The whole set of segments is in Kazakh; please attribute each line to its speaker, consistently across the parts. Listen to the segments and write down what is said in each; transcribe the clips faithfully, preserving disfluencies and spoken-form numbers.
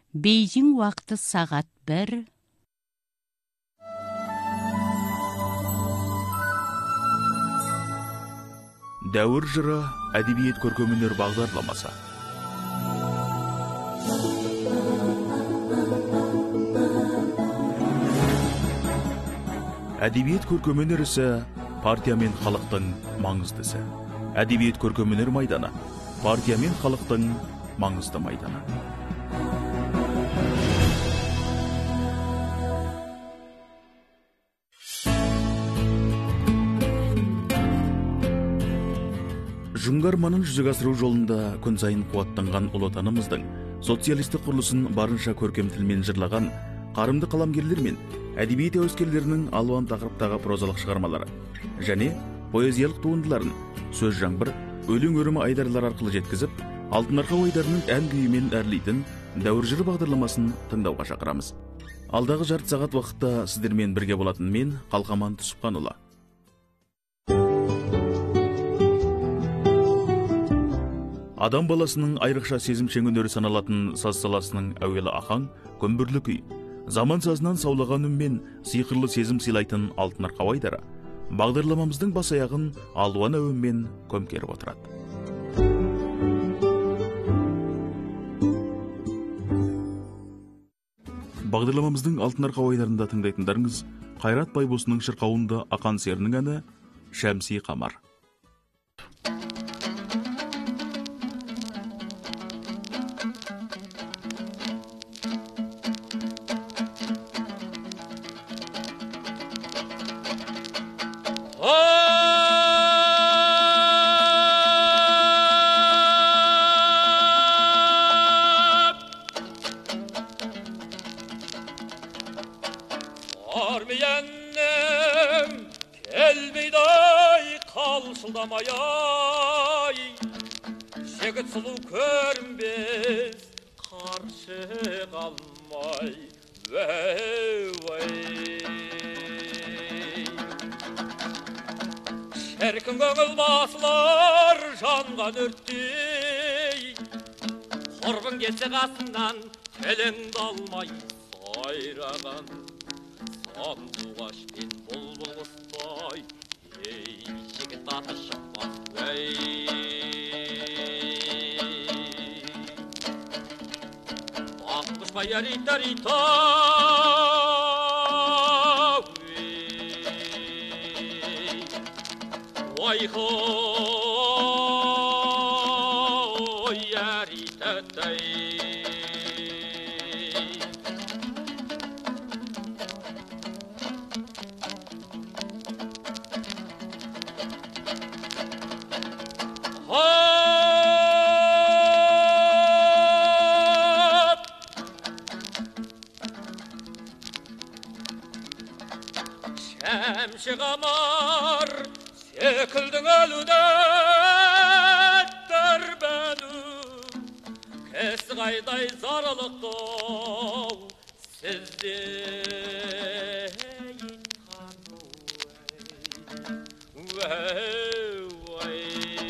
Speaker 1: Бейжің уақыты сағат бір.
Speaker 2: Дәуір жыры әдебиет көркемөнер бағдарламасы. Әдебиет көркемөнер ісі партия мен халықтың маңыздысы. Әдебиет көркемөнер майданы партия мен халықтың маңызды майданы. Жыңғарманын жүзеге асыру жолында күн сайын қуаттанған ұлы отанымыздың социалистік құрылысын барынша көркем тілмен жырлаған қарымды қаламгерлер мен әдебиет әуескерлерінің алуан тақырыптағы прозалық шығармалары және поэзиялық туындыларын сөз жаңбыр, өлең өрімі айдарлар арқылы жеткізіп, алтын арқа ойдарының ән күйімен әрлейтін дәуір жыры бағдарламасын тыңдауға шақырамыз. Алдағы жарты сағат уақытта сіздермен бірге болатын мен Қалқаман Түсіпханұлы. Адам баласының айрықша сезімшең өнері саналатын саз саласының әуелі ахаң, көмбірлі күй, заман сазынан саулаған үнмен сиқырлы сезім сыйлайтын алтын арқа ойдары бағдарламамыздың бас аяғын алуан әуенмен көмкеріп отырады. Бағдарламамыздың алтын арқа ойдарында тыңдайтындарыңыз Қайрат Байбосының шырқауында ақан серінің әні Шәмси Қамар.
Speaker 3: Armiyennem kelmeyday kalşıldamayay, Şegit sulu körünbez karşı kalmay vey vey. Şerkin göngül basılar jangan örttey, Korgun gelse kasından keleng dalmay sayrağan. Sanduğaş bin bulbul ıspay, ey şekil tata şıkmaz vey. Bakmış bayar itar itar, vay hoy yar itatay. Şemşi Qamar sekildin ölüde derbenim, Kes qayday zarılıqtov sizde vey vey.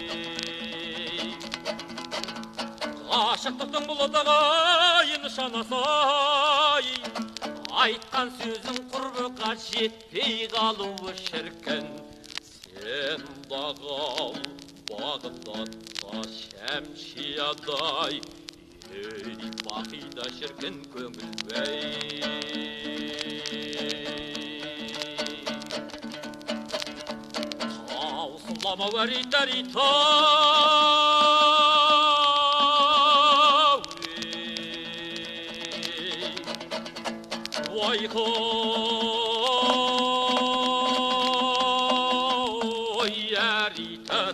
Speaker 3: Aşıqlıqtың buludağay nişanasay, Айтқан сөзің құрбыға жетпей қалуы шіркін. Сен дағал Бағдатта Шәмшиядай, ей бақида шіркін көңіл бәй. Таусылама вәритәрита, Vay hoy yari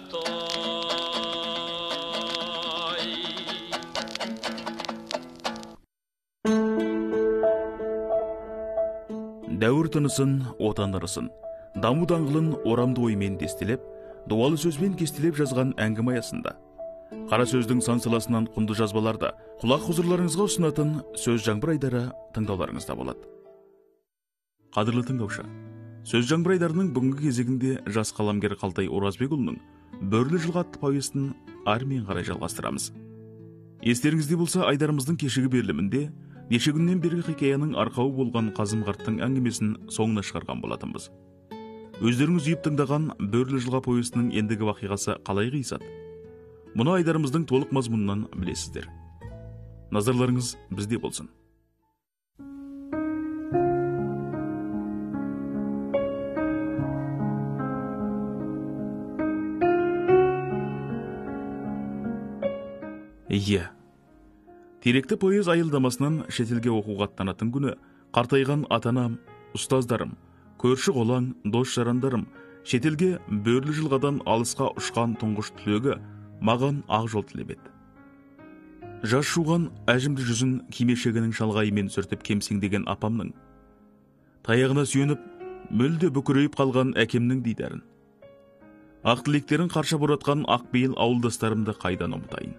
Speaker 3: tatay.
Speaker 2: Дәуір тынысын, отан ырысын, даму даңғылын орамды оймен дестелеп, дуалы сөзбен кестелеп жазған әңгіме аясында қара сөздің сан саласынан құнды жазбаларда құлақ хұзырларыңызға ұсынатын сөз жаңбыр айдары тыңдауларыңызда болады. Қадірлі тыңдаушы, сөз жаңбыр айдарының бүгінгі кезегінде жас қаламгер Қалтай Оразбекұлының Бөрлі жылға атты повестін армен қарай жалғастырамыз. Естеріңізде болса, айдарымыздың кешегі берілімінде неше күннен бергі хикаяның арқауы болған Қазым қарттың әңгімесін соңына шығарған болатынбыз. Өздеріңіз үйіп тыңдаған Бөрлі жылға повестінің ендігі вақиғасы қалай қисады? Мұны айдарымыздың толық мазмұнынан білесіздер. Назарларыңыз бізде болсын. Иә, теректі поэз айылдамасынан шетелге оқуға аттанатын күні қартайған ата-анам, ұстаздарым, көрші қолаң, дос-жарандарым, шетелге Бөрлі жылғадан алысқа ұшқан тұңғыш түлегі маған ақ жол тілеп еді. Жас жуған әжімді жүзін кимешегінің шалғайымен сүртіп кемсеңдеген апамның, таяғына сүйеніп мүлде бүкірейіп қалған әкемнің дидарын, ақ тілектерін қарша боратқан ақбейіл ауылдастарымды қайдан ұмытайын.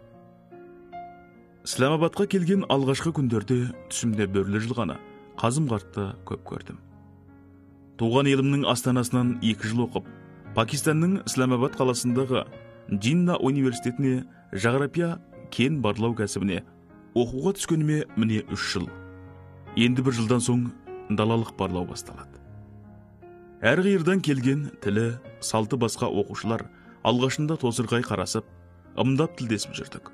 Speaker 2: Исламабадқа келген алғашқы күндерде түсімде Бөрлі жылғаны, Қазым қартты көп көрдім. Туған елімнің астанасынан екі жыл оқып, Пакистанның Исламабад қаласындағы Джинна университетіне жағрапия кен барлау кәсібіне оқуға түскеніме міне үш жыл. Енді бір жылдан соң далалық барлау басталады. Әр қиырдан келген тілі, салты басқа оқушылар алғашында тозырқай қарасып, ымдап тілдесіп жүрдік.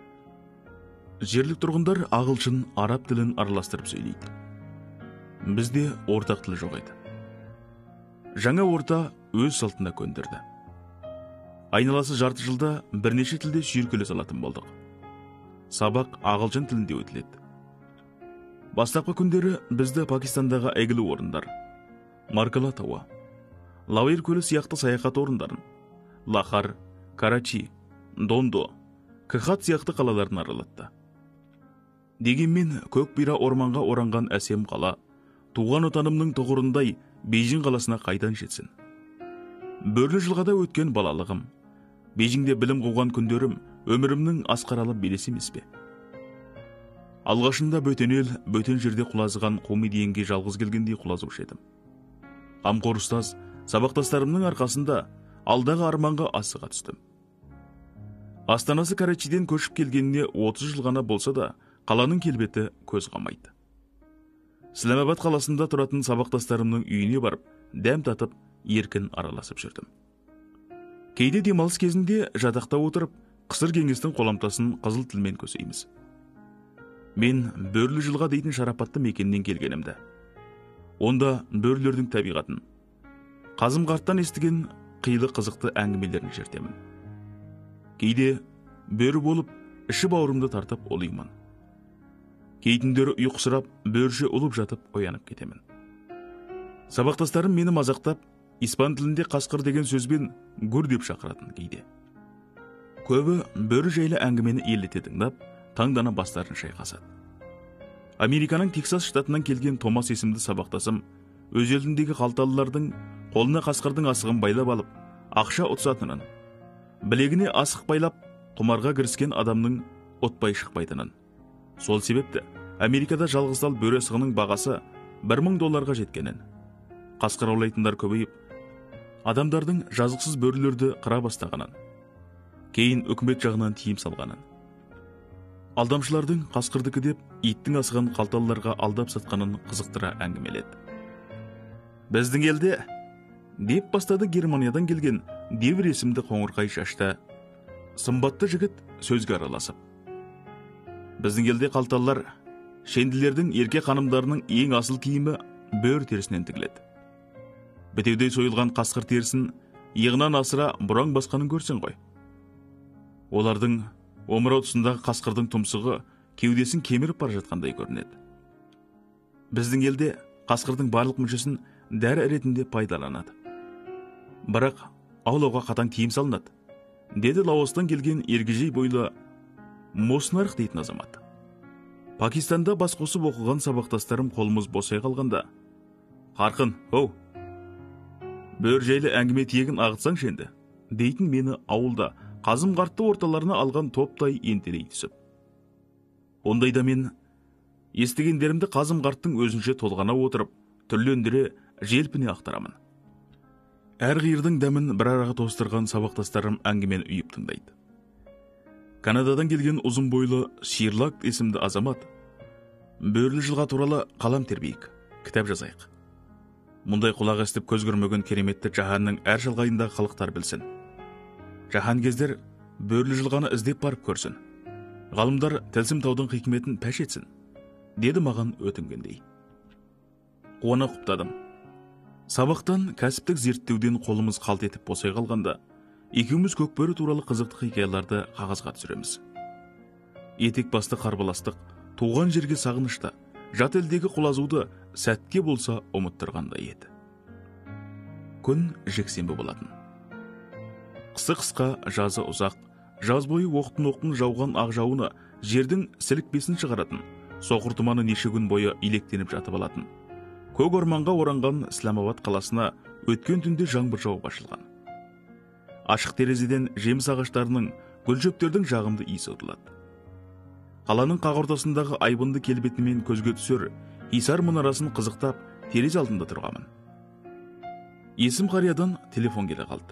Speaker 2: Жерлік тұрғындар ағылшын, араб тілін араластырып сөйлейді. Бізде ортақ тіл жоқ еді. Жаңа орта өз салтына көндірді. Айналасы жарты жылда бірнеше тілде шүйіркеле салатын болдық. Сабақ ағылшын тілінде өтіледі. Бастапқы күндері бізді Пакистандағы әйгілі орындар, Маркала тауы, Лауир көлі сияқты саяхат орындарын, Лахар, Карачи, Дондо, Кахат сияқты қалаларын аралатты. Дегенмен көк бұйра орманға оранған әсем қала, туған отанымның тұғырындай Бейжің қаласына қайдан жетсін. Бөрлі жылғада өткен балалығым, Бейжіңде білім қуған күндерім өмірімнің асқаралып белес емес пе? Алғашында бөтен ел, бөтен жерде құлазыған комедиенге жалғыз келгендей құлазушы едім. Қамқор ұстаз, сабақтастарымның арқасында алдағы арманға асыға түстім. Астанасы Карачиден көшіп келгеніне отыз жыл ғана болса да, қаланың келбеті көз қамайды. Исламабад қаласында тұратын сабақтастарымның үйіне барып, дәм татып, еркін араласып жүрдім. Кейде демалыс кезінде жатақта отырып, қысыр кеңестің қоламтасын қызыл тілмен көсейміз. Мен Бөрлі жылға дейтін шарапатты мекеннен келгенімді. Онда бөрлердің табиғатын, Қазым қарттан естіген қилы қызықты әңгімелерін жертемін. Кейде бөрі болып, іші бауырымды тартып олаймын. Кейтіндері ұйқысырап, бөрше ұлып жатып оянып кетемін. Сабақтастарым мені мазақтап, испан тілінде қасқыр деген сөзбен гүр деп шақыратын кейде. Көбі бөрі жайлы әңгімені елете тыңдап, таңдана бастарын шайқасады. Американың Тексас штатынан келген Томас есімді сабақтасым, өз еліндегі қалталылардың қолына қасқырдың асығын байлап алып, ақша ұтсатынын, білегіне асық байлап, құмарға кіріскен адамның отпай шықпайтынын. Сол себепті Америкада жалғыздал бөрі асығының бағасы бір мың долларға жеткенін, қасқыр аулайтындар көбейіп, адамдардың жазықсыз бөрілерді қыра бастағанын, кейін үкімет жағынан тиым салғанын, алдамшылардың қасқырдікі деп иттің асығын қалталыларға алдап сатқанын қызықтыра әңгімеледі. Біздің елде, деп бастады Германиядан келген Девір есімді қоңырқай шашты, сымбатты жігіт сөзге араласып. Біздің елде қалталылар, шенділердің ерке қанымдарының ең асыл киімі бөр терісінен тігіледі. Бітеудей сойылған қасқыр терісін иығынан асыра бұраң басқанын көрсен ғой. Олардың омырау тұсындағы қасқырдың тұмсығы кеудесін кеміріп бара жатқандай көрінеді. Біздің елде қасқырдың барлық мүшесін дәрі ретінде пайдаланады. Бірақ аулауға қатаң тиым салынады, деді Лаостан келген ергежей бойлы Моснарх дейтін азамат. Пакистанда бас қосып оқыған сабақтастарым қолымыз босай қалғанда, «Қарқын, оу, бөр жайлы әңгіме тиегін ағытсаң шенді», дейтін мені ауылда Қазым қартты орталарына алған топтай ентелей түсіп. Ондайда мен естігендерімді Қазым қарттың өзінше толғана отырып, түрлендіре желпіне ақтарамын. Әр қиырдың дәмін бір араға тостырған сабақтастарым әңгімен үйіп тыңдайды. Канададан келген ұзын бойлы Ширлак есімді азамат Бөрлі жылға туралы қалам тербейік, кітап жазайық. Мұндай құлақ естіп көз көрмеген кереметті жаһанның әр шалғайындағы халықтар білсін. Жаһан кездер бөрлі жылғаны іздеп барып көрсін. Ғалымдар тәлсім таудың хикметін пәш етсін, деді маған өтінгендей. Қуана құптадым. Сабақтан кәсіптік зерттеуден қолымыз қалт етіп босай қалғанда, екеуміз көкбөрі туралы қызықты хикаяларды қағазға түсіреміз. Етек басты қарбаластық, туған жерге сағынышта, жат елдегі құлазуды сәтке болса ұмыттырғандай еді. Күн жексенбі болатын. Қысы қысқа, жазы ұзақ, жаз бойы оқтын-оқтын жауған ақ жауыны жердің сілікпесін шығаратын, соқыр тұманы неше күн бойы илектеніп жатып алатын. Көк орманға оранған Исламабад қаласына өткен түнде жаңбыр жауып ашылған. Ашық терезеден жеміс ағаштарының, гүл шөптердің жағымды иісі ұтылады. Қаланың қақ ортасындағы айбынды келбетімен көзге түсер Исар мұнарасын қызықтап, терезе алдында тұрғамын. Есім қариядан телефон келе қалды.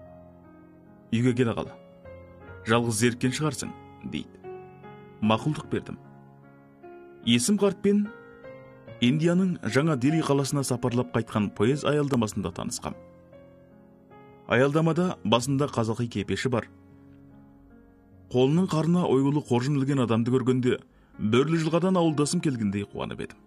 Speaker 2: Үйге келе қал. Жалғыз зеріккен шығарсың, дейді. Мақұлдық бердім. Есім қартпен Индияның жаңа Дели қаласына сапарлап қайтқан поезд аялдамасында танысқам. Аялдамада басында қазақи кепеші бар. Қолының қарына ойғылы қоржын ілген адамды көргенде, бөрлі жылғадан ауылдасым келгендей қуанып едім.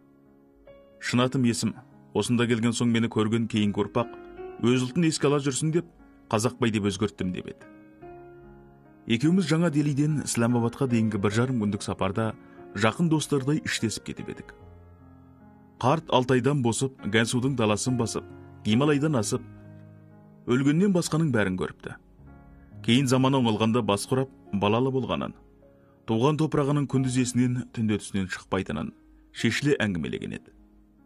Speaker 2: Шынатым Есім, осында келген соң мені көрген кейінгі ұрпақ, өз ұлтын еске ала жүрсін деп, қазақбай деп өзгерттім деп еді. Екеуміз жаңа Делиден Исламабадқа дейінгі бір жарым күндік сапарда жақын достардай іштесіп кетіп едік. Қарт Алтайдан босып, Гансудың даласын басып, Гималайдан асып, өлгеннен басқаның бәрін көріпті. Кейін заманы оңалғанда бас құрап, балалы болғанын, туған топырағының күндіз есінен, түнде түсінен шықпайтынын шешіле әңгімелеген еді.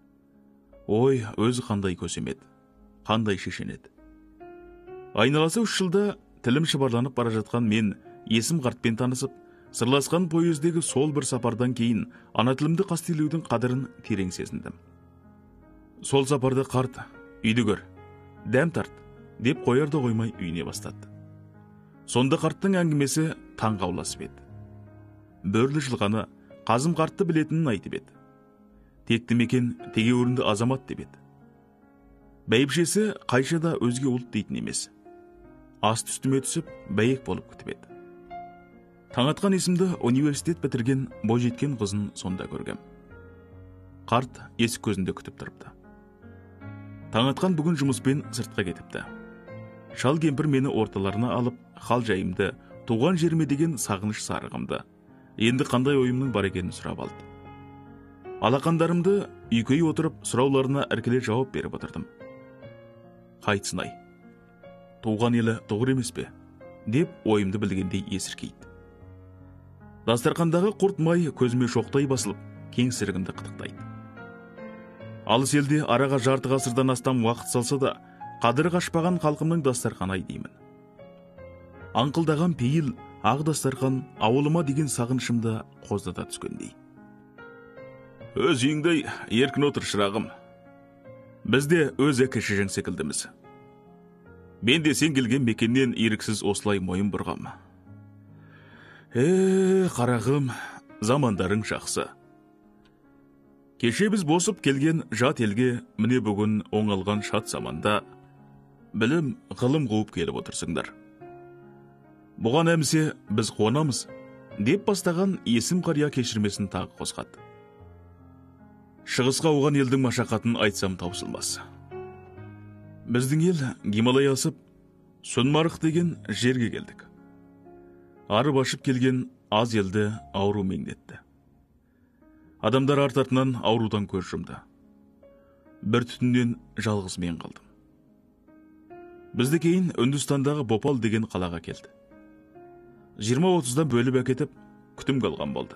Speaker 2: Ой, өзі қандай көсемеді, қандай шешенеді. Айналасы үш жылда тілім шыбарланып бара жатқан мен Есім қартпен танысып, сырласқан поездегі сол бір сапардан кейін ана тілімді қастерлеудің қадірін терең сезіндім. Сол сапарда қарт, үйді көр, дәм тарт, деп қоярда қоймай үйіне бастады. Сонда қарттың әңгімесі таңға ауласып еді. Бөрлі жылғаны Қазым қартты білетінін айтып еді. Текті мекен тегеурінді азамат деп еді. Бәйбішесі қайшада өзге ұлт дейтін емес. Аст үстіме түсіп, бәйек болып күтіп еді. Таңатқан есімді университет бітірген бойжеткен қызын сонда көргем. Қарт есік көзінде күтіп тұрыпты. Таңатқан бүгін жұмыспен сыртқа кетіпті. Шал кемпір мені орталарына алып, хал жайымды, туған жеріме деген сағыныш сарығымды, енді қандай ойымның бар екенін сұрап алды. Алақандарымды үйкей отырып, сұрауларына іркіле жауап беріп отырдым. Қайтсын-ай, туған елі тұғыр емес пе? Деп ойымды білгендей есіркейді. Дастарқандағы құрт май көзіме шоқтай басылып, кең сірігімді қытықтайды. Алыс елде араға жарты ғасырдан астам уақыт салса да, қадірі қашпаған халқымның дастарқаны-ай деймін. Аңқылдаған пейіл, ақ дастарқан ауылыма деген сағынышымда қоздата түскендей. Өз үйіңдей еркін отыр шырағым. Бізде өз әке-шешең секілдіміз. Мен де сен келген мекеннен еріксіз осылай мойын бұрғам. Е, қарағым, замандарың жақсы. Кеше біз босып келген жат елге міне бүгін оңалған шат заманда білім, ғылым қуып келіп отырсыңдар. Бұған әмсе біз қуанамыз, деп бастаған Есім қария кешірмесін тағы қозғады. Шығысқа оған елдің машақатын айтсам таусылмас. Біздің ел Гималай асып, Сөнмарық деген жерге келдік. Арып ашып келген аз елді ауру меңдетті. Адамдар артатынан аурудан көз жұмды. Бір түтіннен жалғыз мен қалдым. Бізді кейін Үндістандағы Бопал деген қалаға келді. жиырма отыздан бөліп әкетіп, күтім қалған болды.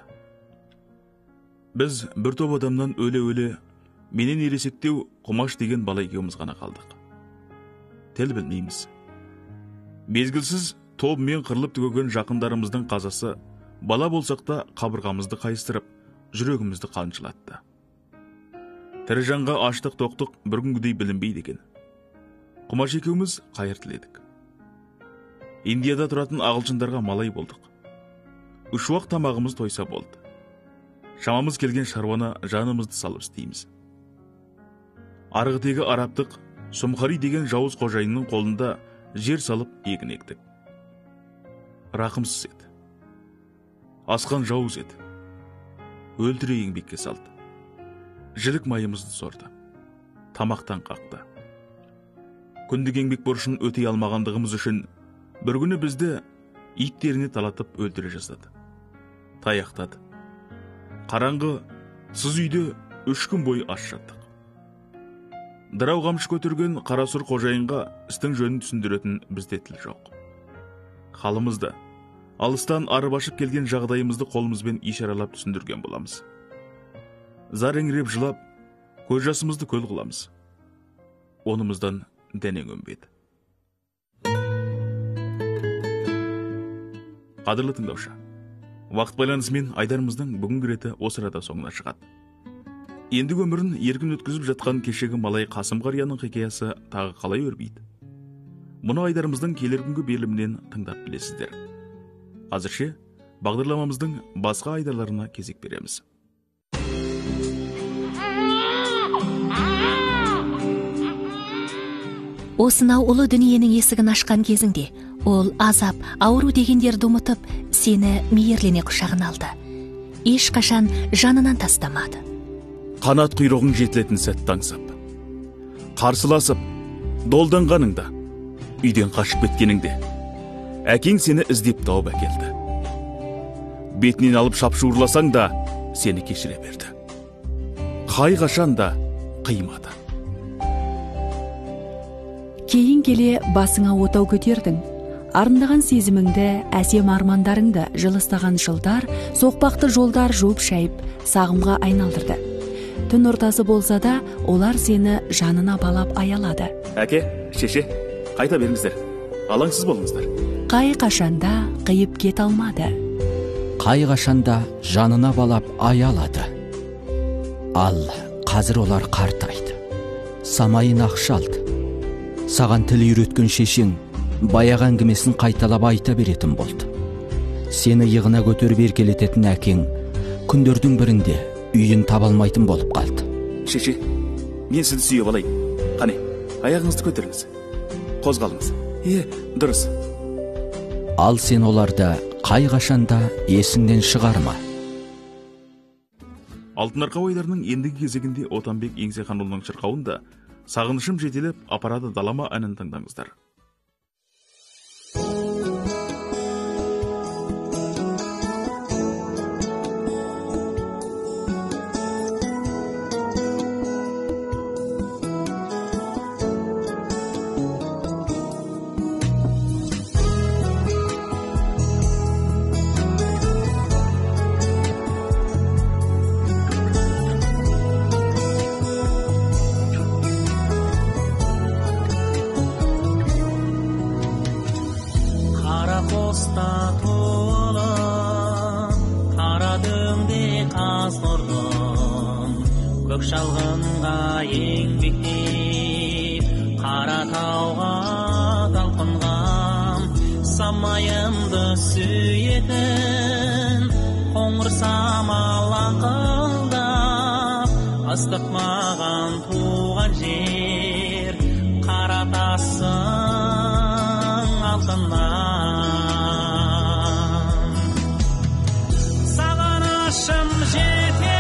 Speaker 2: Біз бір топ адамнан өле-өле, менен ересектеу Құмаш деген бала екеуміз ғана қалдық. Тіл білмейміз. Мезгілсіз тобымен қырылып түгеген жақындарымыздың қазасы, бала болсақ та қабырғамызды қайыстырып, жүрегімізді қаншылатты. Тірі жанға аштық тоқтық бір күнгідей білінбейді екен. Құмаш екеуміз қайыр тіледік. Индияда тұратын ағылшындарға малай болдық. Үш уақ тамағымыз тойса болды. шамамыз келген шаруаны жанымызды салып істейміз. Арғы тегі араптық Сұмқари деген жауыз қожайынның қолында жер салып егін ектік. Рақымсыз еді. Асқан жауыз еді. Өлтіре еңбекке салды. Жілік майымызды сорды. Тамақтан қақты. Күндік еңбек борышын өтей алмағандығымыз үшін бір күні бізді иттеріне талатып өлтіре жаздады. Таяқтады. Қараңғы сыз үйде үш күн бойы аш жаттық. Дырау қамшы көтерген қарасұр қожайынға істің жөнін түсіндіретін бізде тіл жоқ. Халымызды, алыстан арып ашып келген жағдайымызды қолымызбен ишаралап түсіндірген боламыз. Зар еңіреп жылап, көз жасымызды көл қыламыз. Онымыздан дәнең өнбеді. Қадірлі тыңдаушы, уақыт байланысымен айдарымыздың бүгінгі реті осы арада соңына шығады. Енді өмірін еркін өткізіп жатқан кешегі малай Қасым қарияның хикаясы тағы қалай өрбиді? Мұны айдарымыздың келер күнгі берілімінен тыңдап білесіздер. Қазірше бағдарламамыздың басқа айдарларына кезек береміз.
Speaker 4: Осынау ұлы дүниенің есігін ашқан кезіңде, ол азап, ауру дегендерді ұмытып, сені мейірлене құшағына алды. Ешқашан жанынан тастамады.
Speaker 2: Қанат құйрығың жетілетін сәтті аңсап, қарсыласып, долданғаныңда, үйден қашып кеткеніңде, әкең сені іздеп тауып әкелді. Бетінен алып шапшуырласаң да, сені кешіре берді. Қай қашан да қимады.
Speaker 5: Кейін келе басыңа отау көтердің. Арындаған сезіміңді, әсем армандарыңды жылыстаған жылдар, соқпақты жолдар жуып шайып, сағымға айналдырды. Түн ортасы болса да, олар сені жанына балап аялады.
Speaker 2: Әке, шеше, қайта беріңіздер. Алаңсыз болыңыздар.
Speaker 5: Қай қашанда қиып кет алмады.
Speaker 6: Қай қашанда жанына балап аялады. Ал қазір олар қартайды. Самайын ақшалды. Саған тіл үйреткен шешең баяғы әңгімесін қайталап айта беретін болды. Сені иығына көтеріп еркелететін әкең күндердің бірінде үйін табалмайтын болып қалды.
Speaker 2: Шеше, мен сізді сүйіп алайын. Қане, аяғыңызды көтеріңіз. Қозғалыңыз. Е, дұрыс.
Speaker 6: Ал сен оларды қай қашанда есіңнен шығарма.
Speaker 2: Алтын арқа ойдарының ендігі кезегінде Отанбек Еңсеханұлының шырқауында сағынышым жетелеп апарады далама әнін тыңдаңыздар.
Speaker 7: шалғынға еңбектеп, қара тауға талпынғам, самайымды сүйетін, қоңыр самал аңқылдап, ыстық маған туған жер, қара тасың алтыннан. Сағынышым жетер,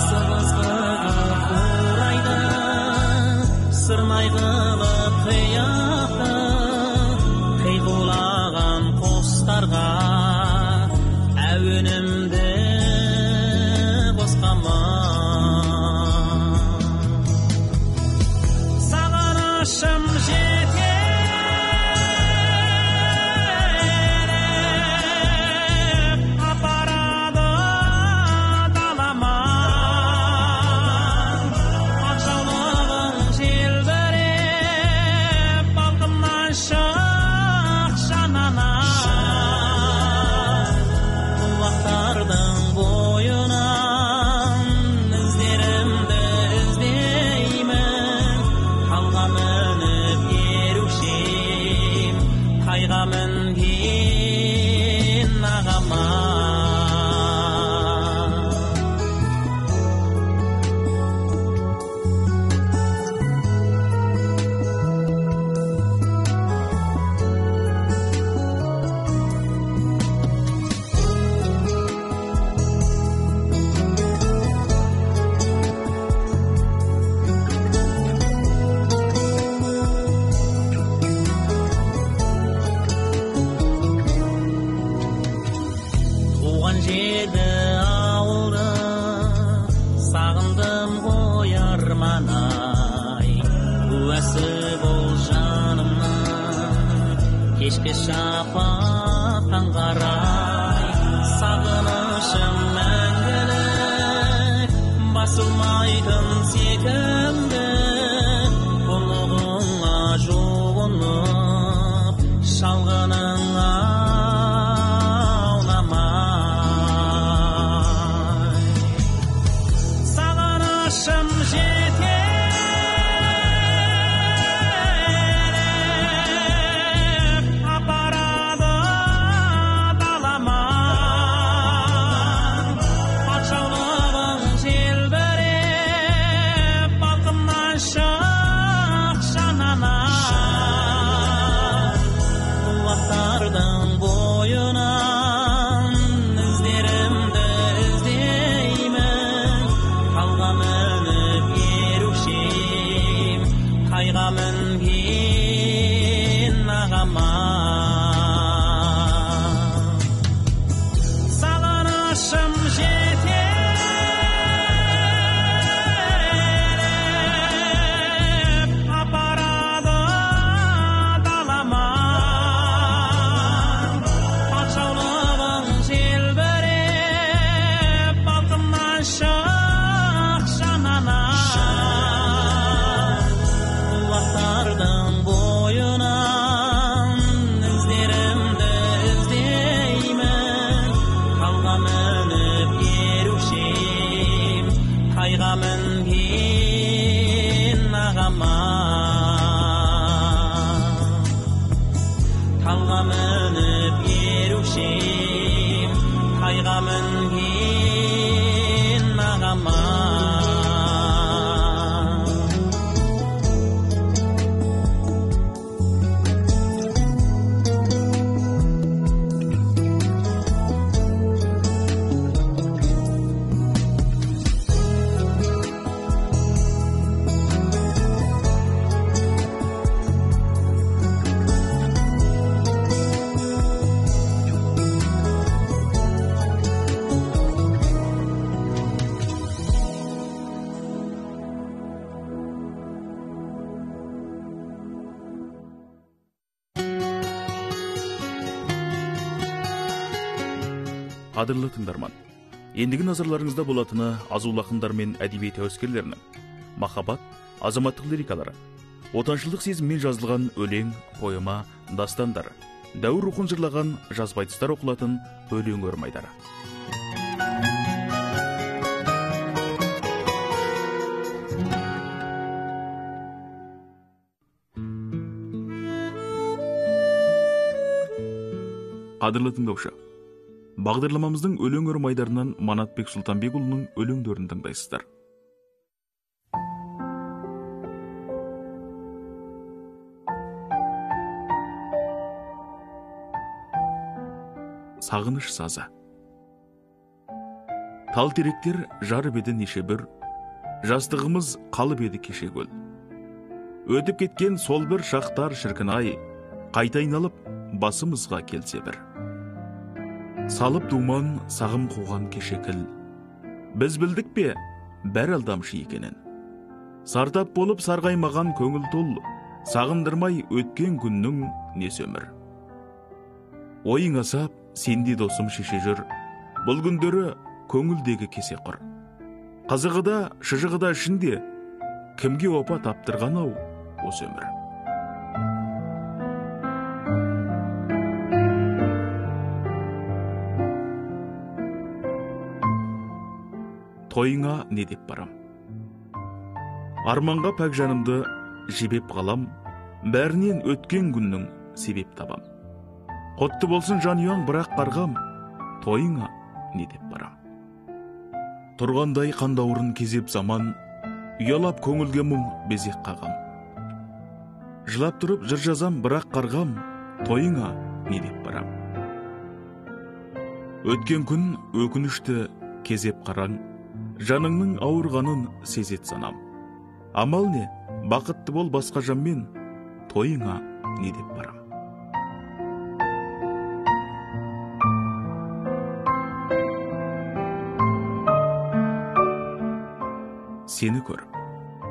Speaker 7: сырнай қылып қия кешке шапақтан қарай сағынышым мәңгілік басылмайтын секілді бұлығыңа жуынып шалғының аунамай сағынышым жетелеп апарады далама патшалығың желбіреп балқымнан шық жанана бұлақтардың бойынан іздерімді іздеймін қалға мініп ерушем қайға мінген ағама сағынышым жетелеп апарады далама патшалығың желбіреп балқымнан шық жанана бұлақтардың бойынан іздерімді іздеймін қалға мініп ерушем қайға мінген ағама қалға мініп ерушем қайға мінген ағама
Speaker 2: Қадірлі тыңдарман, ендігі назарларыңызда болатыны азулы ақындар мен әдеби тәуескерлерінің махаббат, азаматтық лирикалары, отаншылдық сезіммен жазылған өлең, поэма, дастандары, дәуір рухын жырлаған жазба айтыстар оқылатын өлең өрмайдары. Қадірлі тыңдаушы, бағдарламамыздың өлең өрмайдарынан Манатбек Сұлтанбекұлының өлеңдерін тыңдайсыздар. Сағыныш сазы. Тал теректер жарып еді неше бір, жастығымыз қалып еді кеше көл. Өтіп кеткен сол бір шақтар шіркін ай, қайта айналып басымызға келсе бір. Салып думан сағым қуған кешекіл, біз білдік пе бәр алдамшы екенін. Сартап болып сарғаймаған көңіл тұл, сағындырмай өткен күннің несі өмір. Ойың асап, сенде досым шеше жүр, бұл күндері көңілдегі кесе құр. Қызығыда, шыжығыда ішінде, кімге опа таптырған ау осы өмір. Тойыңа не деп барам? Арманға пәк жанымды жебеп қалам, бәрінен өткен күннің себеп табам. Құтты болсын жанұяң бірақ қарғам, тойыңа не деп барам? Тұрғандай қандауырын кезеп заман, ұялап көңілге мұң безек қағам. Жылап тұрып жыр жазам бірақ қарғам, тойыңа не деп барам? Өткен күн өкінішті кезеп қараң, жаныңның ауырғанын сезет санам. Амал не, бақытты бол басқа жанмен, тойыңа не деп барам? Сені көріп.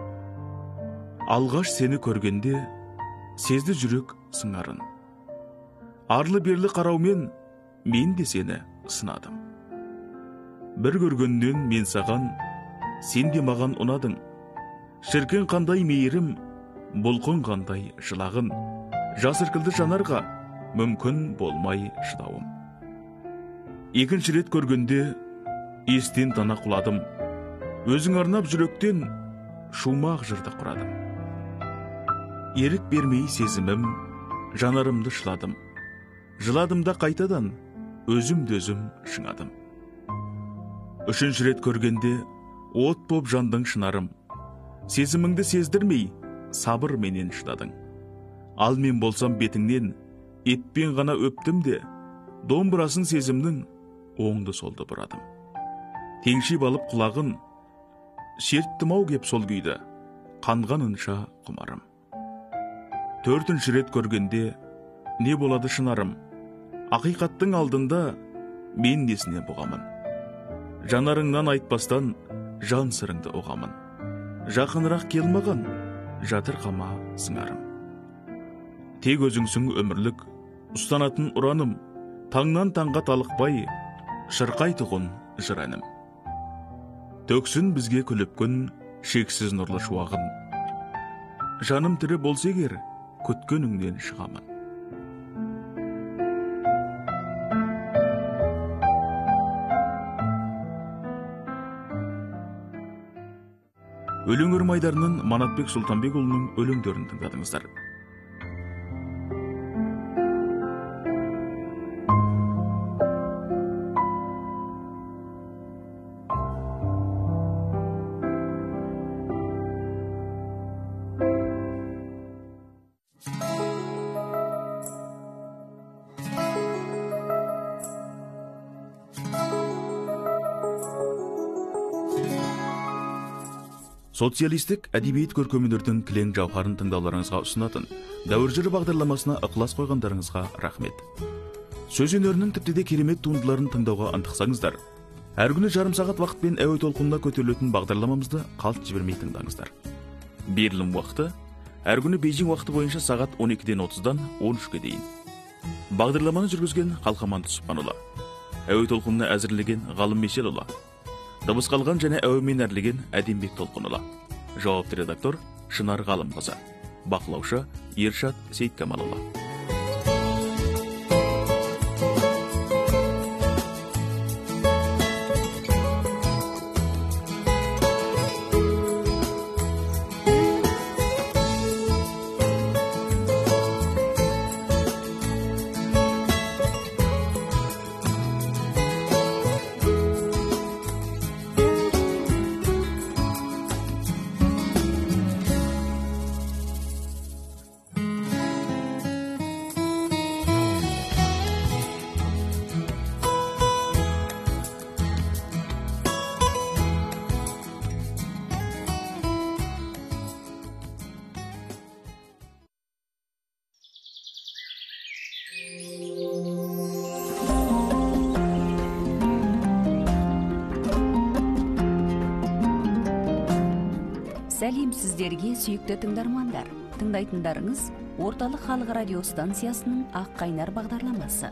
Speaker 2: Алғаш сені көргенде, сезді жүрек сыңарын. арлы берлі қараумен мен де сені сынадым. Бір көргеннен мен саған, сен де маған ұнадың. Шіркін қандай мейірім, бұлқын қандай жылағын, жасыркілді жанарға мүмкін болмай шыдауым. Екінші рет көргенде естен тана құладым, өзің арнап жүректен шумақ жырды құрадым. Ерік бермей сезімім, жанарымды шыладым. Жыладым да қайтадан өзімді өзім шыңадым. Үшінші рет көргенде от боп жандың шынарым, сезіміңді сездірмей сабыр менен шыдадың. Ал мен болсам бетіңнен еппен ғана өптім де, домбырасын сезімнің оңды солды бұрадым. Теңшеп алып құлағын, шерттім ау кеп сол күйді, қанғанынша құмарым. Төртінші рет көргенде не болады шынарым, ақиқаттың алдында мен несіне бұғамын. Жанарыңнан айтпастан жан сырыңды оғамын. Жақынырақ келмаған жатыр қама сыңарым. Тек өзіңсің өмірлік, ұстанатын ұраным, таңнан таңға талықпай, шырқай тұғын жыр әнім. Төксін бізге күліп күн, шексіз нұрлы шуағын. Жаным тірі болса егер, күткеніңнен шығамын. Өлең өрмайдарынан Манатбек Сұлтанбекұлының өлеңдерін тыңдадыңыздар. Социалистік әдебиет көркемөнердің кілең жауһарын тыңдауларыңызға ұсынатын Дәуір жыры бағдарламасына ықылас қойғандарыңызға рахмет. Сөз өнерінің тіпті де керемет туындыларын тыңдауға ынтықсаңыздар, әр күні жарым сағат уақытпен әуе толқынына көтерілетін бағдарламамызды қалт жібермей тыңдаңыздар. Берілім уақыты әр күні Бейжің уақыты бойынша сағат он екіден отыздан он үшке дейін. Бағдарламаны жүргізген Қалқаман Түсіпханұлы, әуе толқынына әзірлеген Ғалым Мешелұлы, дыбыс қалған және әуемен әрлеген Әдембек Толқынұлы. Жауапты редактор Шынар Ғалымқызы. Бақылаушы Ершат Сейткамалұлы.
Speaker 5: Сәлем сіздерге, сүйікті тыңдармандар. Тыңдайтындарыңыз Орталық халық радио станциясының Ақ қайнар бағдарламасы.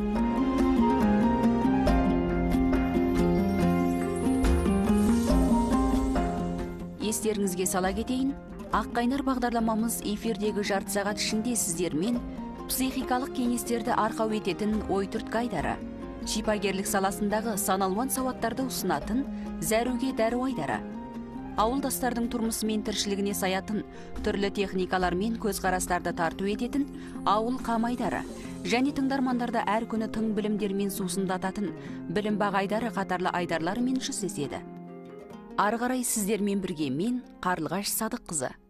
Speaker 5: Естеріңізге сала кетейін, Ақ қайнар бағдарламамыз эфирдегі жарты сағат ішінде сіздермен психикалық кеңестерді арқау ететін Ой-Түрт Гайдары, шипагерлік саласындағы саналуан сауаттарды ұсынатын Зәруге Дәру Айдары, ауылдастардың тұрмысы мен тіршілігіне саятын түрлі техникалар мен көзқарастарды тарту ететін Ауыл Қамайдары және тыңдармандарды әр күні тың білімдермен сусындататын Білім Бағайдары қатарлы айдарларымен жүздеседі. Ары қарай сіздермен бірге мен Қарлығаш Садыққызы.